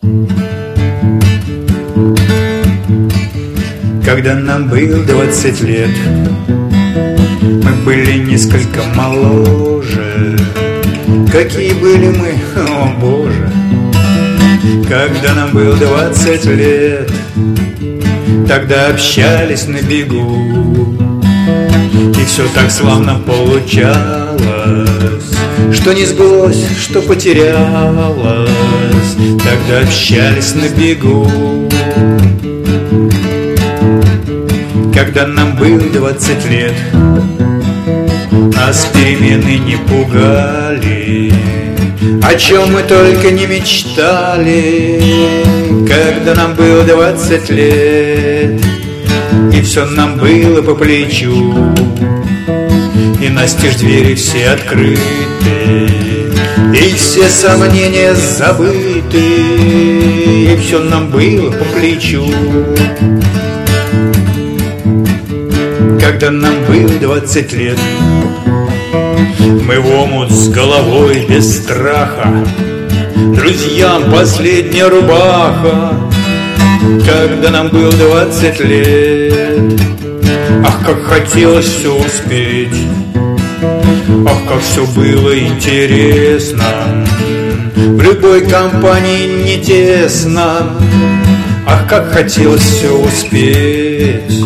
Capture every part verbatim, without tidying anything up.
Когда нам было двадцать лет, мы были несколько моложе. Какие были мы, о боже! Когда нам было двадцать лет, тогда общались на бегу, и все так славно получалось, что не сбылось, что потерялось. Тогда общались на бегу. Когда нам было двадцать лет, нас перемены не пугали, о чем мы только не мечтали. Когда нам было двадцать лет, и все нам было по плечу, и настежь двери все открыты, и все сомнения забыты, и все нам было по плечу. Когда нам было двадцать лет, мы в омут с головой без страха, друзьям последняя рубаха. Когда нам было двадцать лет, ах, как хотелось все успеть, ах, как все было интересно, в любой компании не тесно, ах, как хотелось все успеть.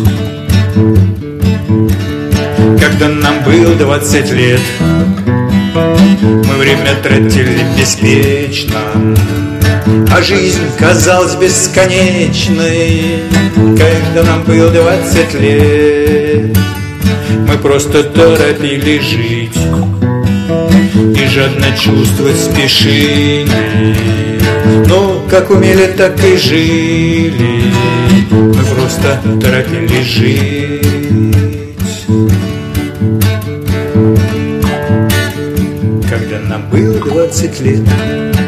Когда нам было двадцать лет, мы время тратили беспечно, а жизнь казалась бесконечной. Когда нам было двадцать лет, мы просто торопили жить и жадно чувствовать спешили. Но как умели, так и жили, мы просто торопили жить. Когда нам было двадцать лет,